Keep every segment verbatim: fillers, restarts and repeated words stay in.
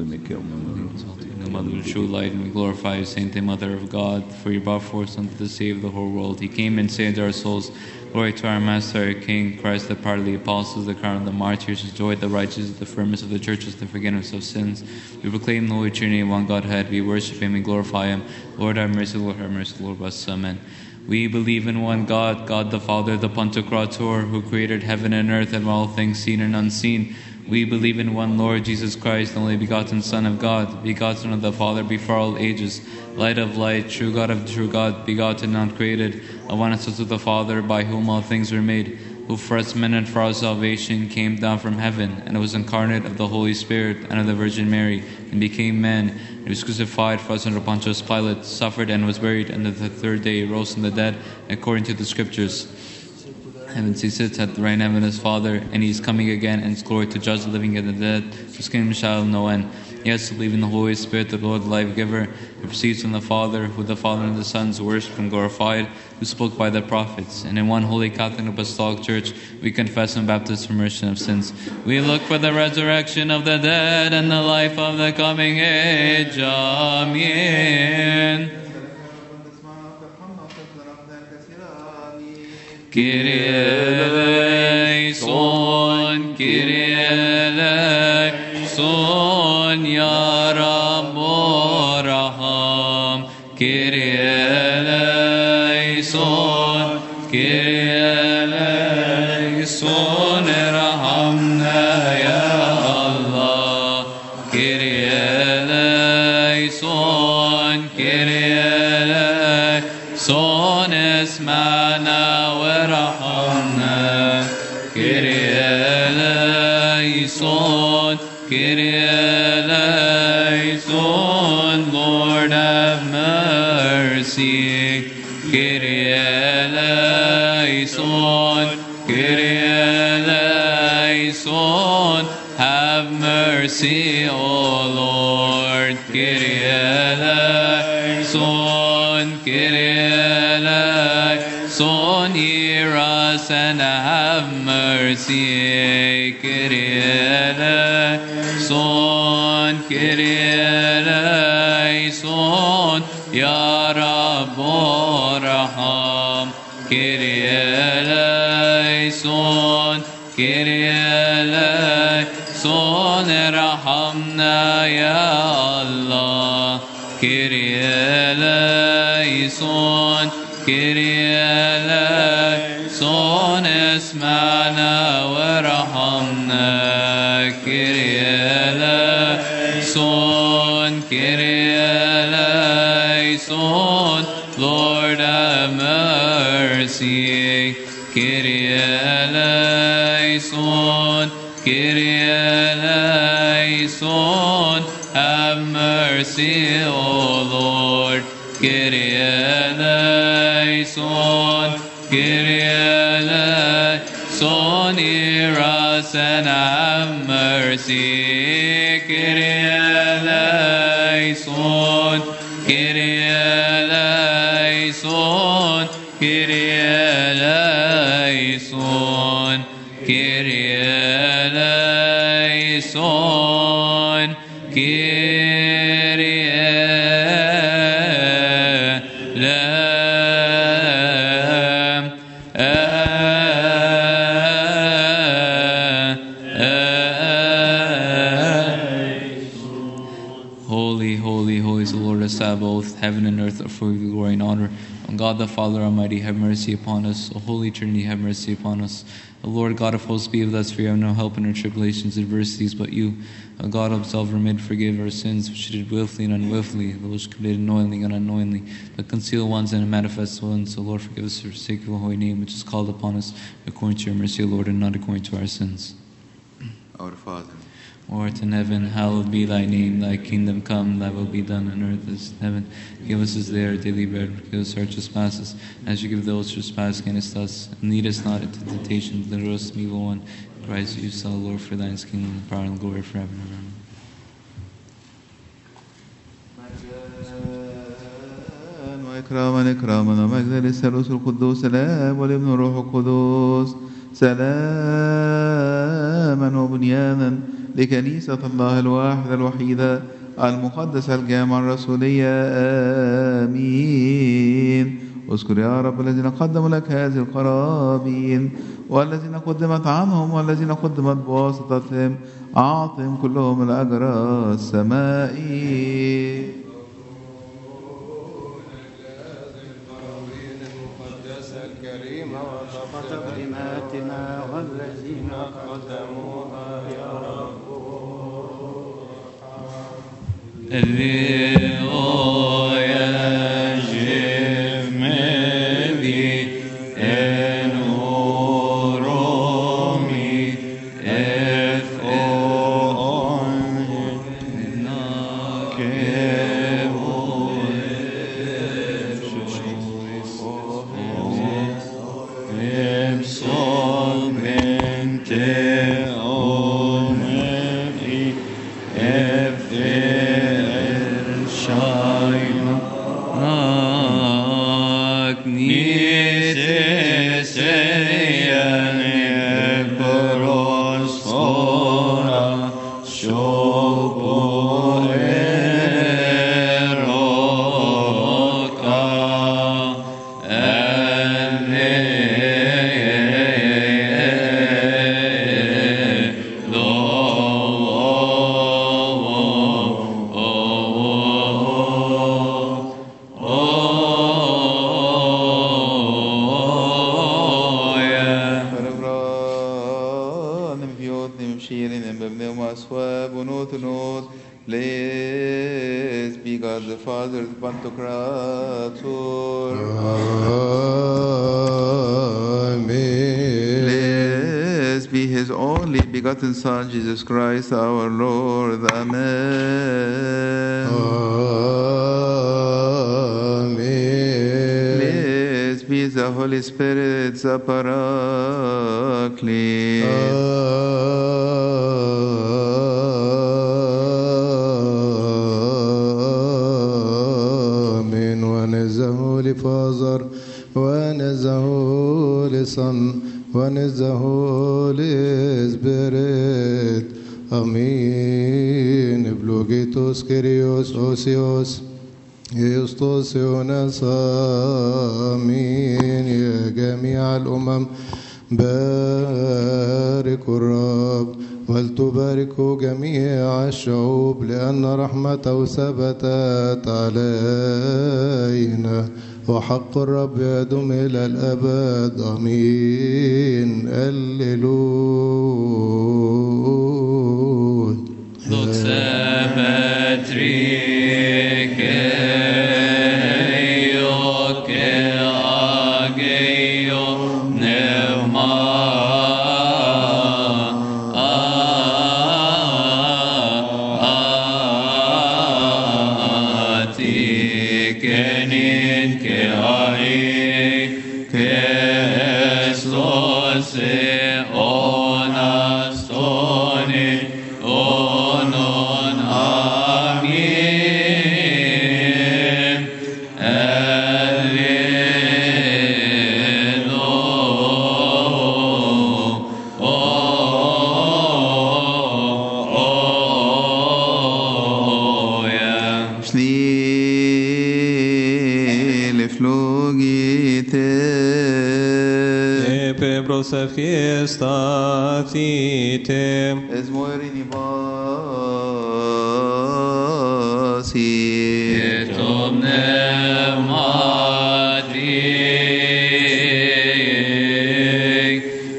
the Mother of true light, and we glorify you, Saint and Mother of God, for you brought forth something to save the whole world. He came and saved our souls. Glory to our Master, our King, Christ, the part of the apostles, the crown of the martyrs, the joy of the righteous, the firmness of the churches, the forgiveness of sins. We proclaim the Holy Trinity, one Godhead. We worship Him, we glorify Him. Lord, have mercy, Lord, have mercy, Lord, bless us. Amen. We believe in one God, God the Father, the Pantocrator, who created heaven and earth and all things seen and unseen. We believe in one Lord Jesus Christ, the only begotten Son of God, begotten of the Father before all ages, light of light, true God of true God, begotten, not created, of one essence with the Father, by whom all things were made, who for us men and for our salvation came down from heaven, and was incarnate of the Holy Spirit and of the Virgin Mary, and became man. He was crucified for us under Pontius Pilate, suffered and was buried, and the third day he rose from the dead, according to the Scriptures. Heavens he sits at the right hand of his Father, and he is coming again in his glory to judge the living and the dead, whose kingdom shall have no end. Yes, to believe in the Holy Spirit, the Lord, the life-giver, who proceeds from the Father, who the Father and the Son is worshipped and glorified, who spoke by the prophets. And in one holy Catholic Apostolic Church, we confess and baptize for remission of sins. We look for the resurrection of the dead and the life of the coming age. Amen. Kyrie eleison, Kyrie eleison, Ya Rabbo Raham. Kyrie eleison, Kyrie eleison, Rahamna Ya Allah. Kyrie eleison, Kyrie eleison, Esmana Kyrie eleison, Kyrie eleison, Lord have mercy. Kyrie eleison, Kyrie eleison, have mercy, O Lord. Kyrie eleison, Kyrie eleison, hear us and have mercy. Kyrie eleison, Kyrie eleison, Ya Rabbo Raham. Kyrie eleison, Kyrie eleison, Rahamna Ya Allah. Kyrie eleison, Kyrie eleison, اسمعنا ورحمنا. Kyrie eleison, Kyrie eleison, Lord have mercy. Kyrie eleison, Kyrie eleison, have mercy, O Lord. Kyrie eleison, Kyrie eleison, hear us and have mercy. Kyrie eleison, Kyrie eleison, Kyrie eleison, Kyrie eleison, Kyrie both heaven and earth are full of glory and honor. O God the Father Almighty, have mercy upon us. O Holy Trinity, have mercy upon us. O Lord God of hosts, be with us, for we have no help in our tribulations and adversities but you. O God, absolve, remit, forgive our sins, which we did willfully and unwillfully, those committed knowingly and unknowingly, the concealed ones and manifest ones. O Lord, forgive us for the sake of your holy name, which is called upon us according to your mercy, O Lord, and not according to our sins. Our Father, who art in heaven, hallowed be thy name. Thy kingdom come, thy will be done on earth as in heaven. Give us this day our daily bread. Forgive us our trespasses, as you give those who trespass against us. And lead us not into temptation, but deliver us from evil one. In Christ Jesus, our Lord, for thine is the kingdom, the power, and the glory forever and ever. إكراما إكراما ومجدا للثالوث القدوس سلام والابن الروح القدس سلاما وبنيانا لكنيسة الله الواحدة الوحيدة المقدسة الجامعة الرسولية. آمين. اذكر يا رب الذين قدموا لك هذه القرابين والذين قدمت عنهم والذين قدمت بواسطتهم، أعطهم كلهم الأجر السمائي. وتقديماتنا والذين قدموها يا رب Blessed be God the Father, the Pantocrator. Amen. Blessed be His only begotten Son, Jesus Christ, our Lord. Amen. Amen. Blessed be the Holy Spirit, the Paraclete. Father, ونزهه Son, ونزهه Spirit. Amen. Euplogitos Kyrios Osios, Eustos Ionas. Amen. يا جميع الأمم باركوا الرب، ولتباركوا جميع الشعوب، لأن رحمته ثبتت علينا، وحق الرب يدوم إلى الأبد. آمين. هللويا. Fiestatim Es moerini vasi et omnematic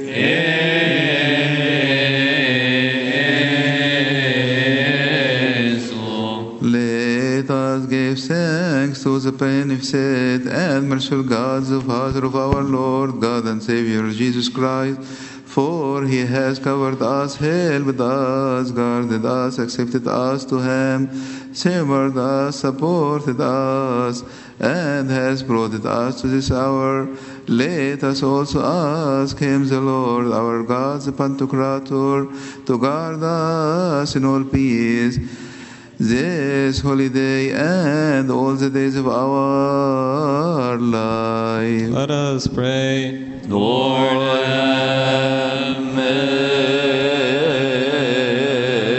Esu. Let us give thanks to the beneficent and merciful God, the Father of our Lord, God and Savior Jesus Christ. For He has covered us, helped us, guarded us, accepted us to Him, favored us, supported us, and has brought us to this hour. Let us also ask Him, the Lord, our God, the Pantocrator, to guard us in all peace this holy day and all the days of our life. Let us pray. Lord, have mercy.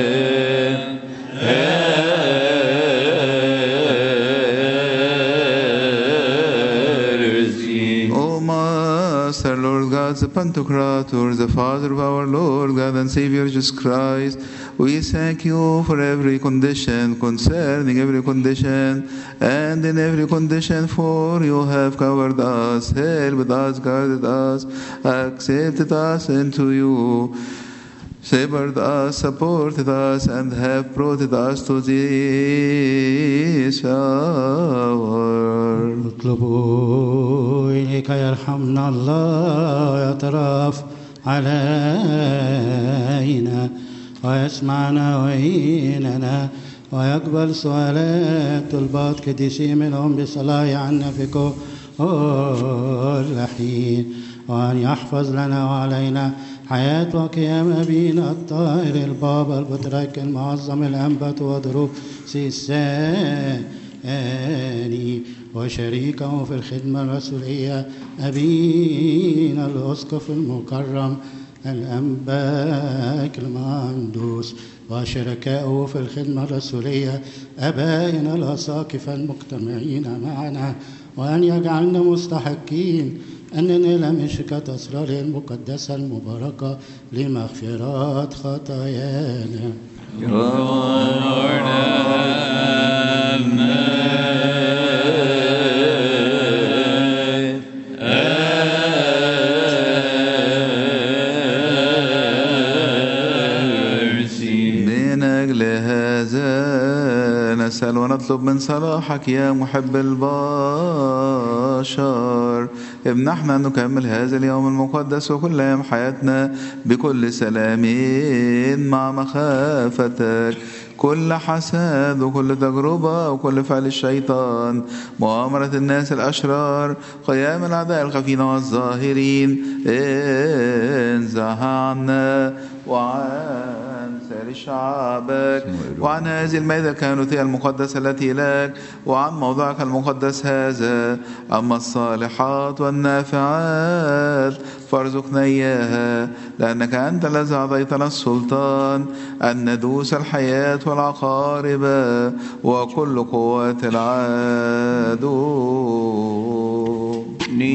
God, the Pantocrator, the Father of our Lord, God and Savior Jesus Christ, we thank you for every condition, concerning every condition, and in every condition, for you have covered us, helped us, guided us, accepted us into you, favored us, supported us, and have brought us to this hour. اطلبوا إليك يرحمنا الله يترف علينا ويسمعنا ويهيننا ويقبل سؤالات طلبات قديسين منهم بصلاة عنا في كل حين، وأن يحفظ لنا وعلينا حياة وقيام أبينا الطاهر البابا البطريرك المعظم الأنبا وضروس الثاني وشريكه في الخدمة الرسولية أبينا الأسقف المكرم الأنبا كلماندوس وشركائه في الخدمة الرسولية أبائنا الأساقفة المجتمعين معنا، وأن يجعلنا مستحقين أن ننال من شركة أسراره المقدسة المباركة لمغفرات خطايانا. من أجل هذا نسأل ونطلب من صلاحك يا محب البشر، امنحنا أن نكمل هذا اليوم المقدس وكل أيام حياتنا بكل سلام مع مخافتك، كل حسد وكل تجربة وكل فعل الشيطان، مؤامرة الناس الأشرار، قيام الأعداء الخفين والظاهرين، انزعها عنا وعن سائر شعبك، وعن هذه المائدة الكهنوتية المقدسة التي لك، وعن موضعك المقدس هذا. أما الصالحات والنافعات فارزقنا إياها، لأنك أنت الذي أعطيتنا السلطان أن ندوس الحياة والعقارب وكل قوات العدو.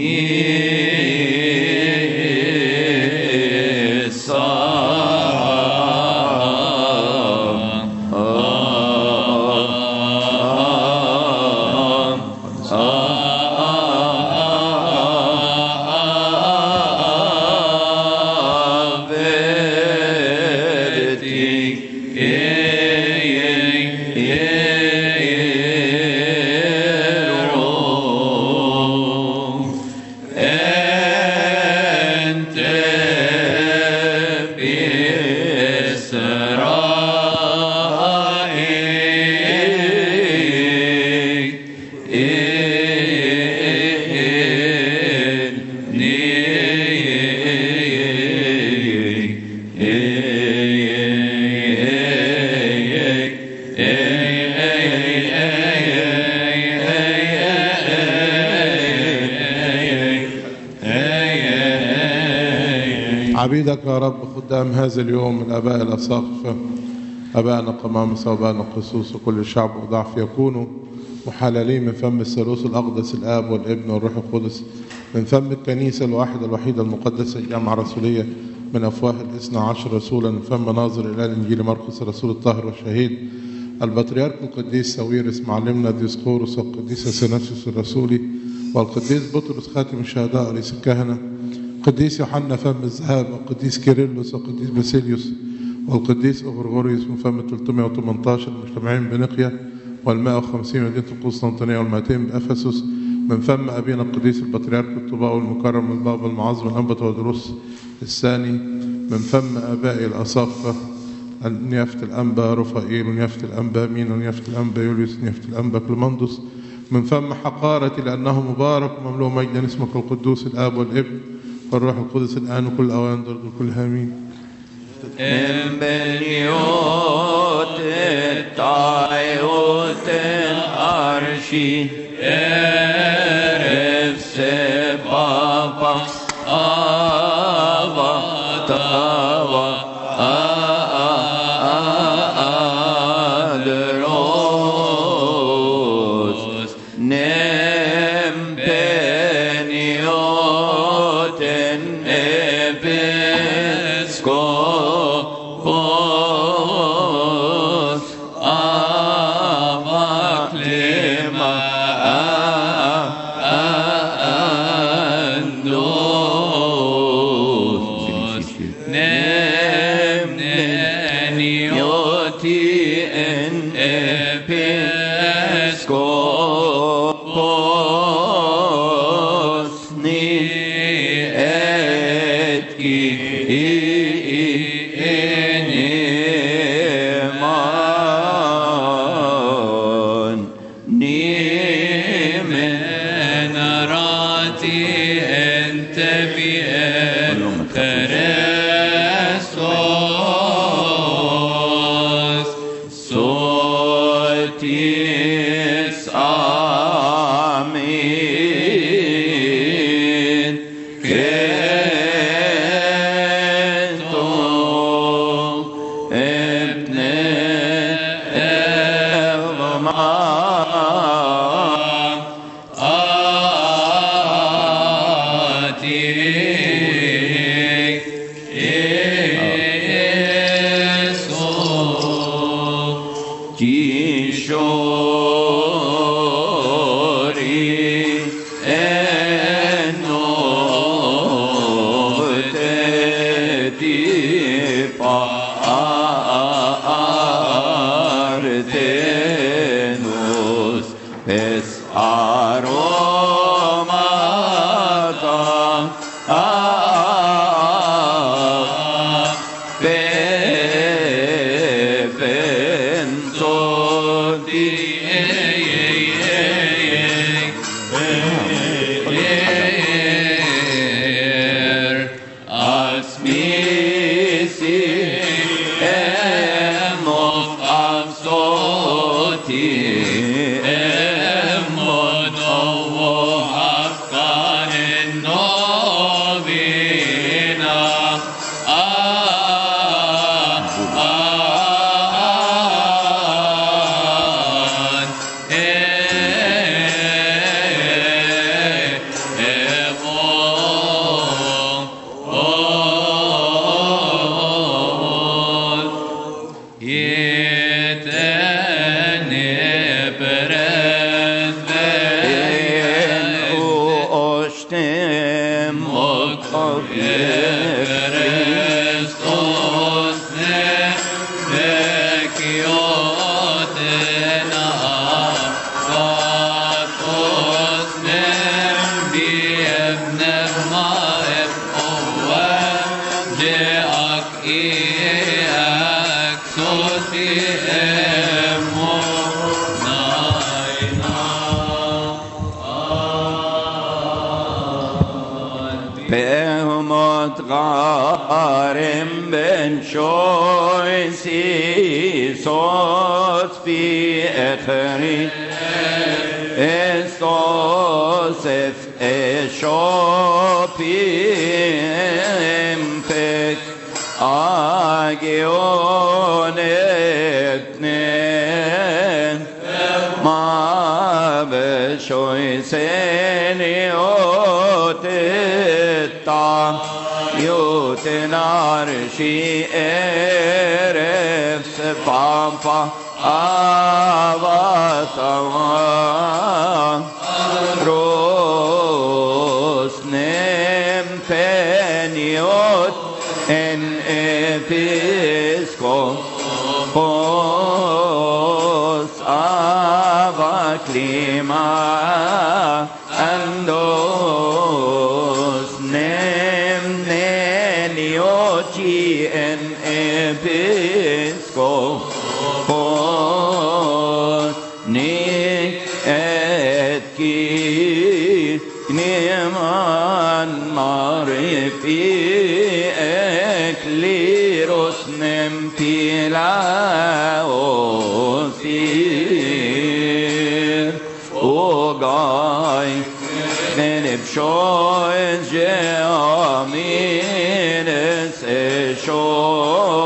عبيدك يا رب خدام هذا اليوم الآباء الأساقفة، أبائنا القمامسة وأبائنا القسوس وكل الشعب وضعف يكونوا محللين من فم الثالوث الأقدس الآب والابن والروح القدس، من فم الكنيسة الواحدة الوحيدة المقدسة الجامعة الرسولية، من أفواه الاثنى عشر رسولا، من فم ناظر إلى الإنجيل مرقس الرسول الطاهر والشهيد البطريرك القديس ساويرس معلمنا ديسقورس والقديس اثناسيوس الرسولي والقديس بطرس خاتم الشهداء رئيس الكهنة، القديس يوحنا فم الذهب والقديس كيرلس والقديس باسيليوس والقديس أغرغوريوس من فم ثلاثمائة وثمانية عشر المجتمعين بنقيا والمائة وخمسين مدينة القسطنطينية والمائتين بأفسس، من فم أبينا القديس البطريرك الطباء المكرم البابا المعظم الأنبا تودروس الثاني، من فم آبائي الأساقفة نيافة الأنبا رفائيل ونيافة الأنبا مين ونيافة الأنبا يوليوس ونيافة الأنبا كلمندس، من فم حقارتي لأنه مبارك ومملوء مجدا اسمك القدوس الآب والابن والروح القدس الآن وكل أوان درد وكل آمين. Embeliot et aiot en arshi erev se papa ava tava adros nem beniot en Shoy, Jeamin, Shoy.